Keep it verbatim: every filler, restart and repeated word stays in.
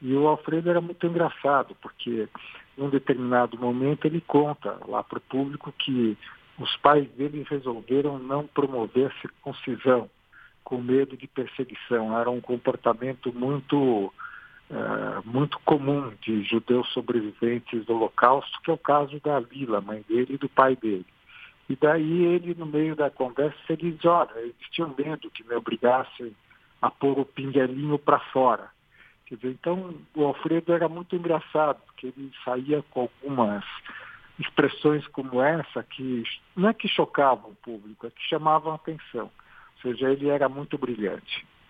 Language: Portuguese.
E o Alfredo era muito engraçado, porque num determinado momento ele conta lá para o público que os pais dele resolveram não promover a circuncisão, com medo de perseguição. Era um comportamento muito, uh, muito comum de judeus sobreviventes do Holocausto, que é o caso da Lila, mãe dele, e do pai dele. E daí ele, no meio da conversa, ele diz, olha, eles tinham medo que me obrigassem a pôr o pinguelinho para fora. Quer dizer, então, o Alfredo era muito engraçado, porque ele saía com algumas expressões como essa, que não é que chocavam o público, é que chamavam a atenção. Ou seja, ele era muito brilhante.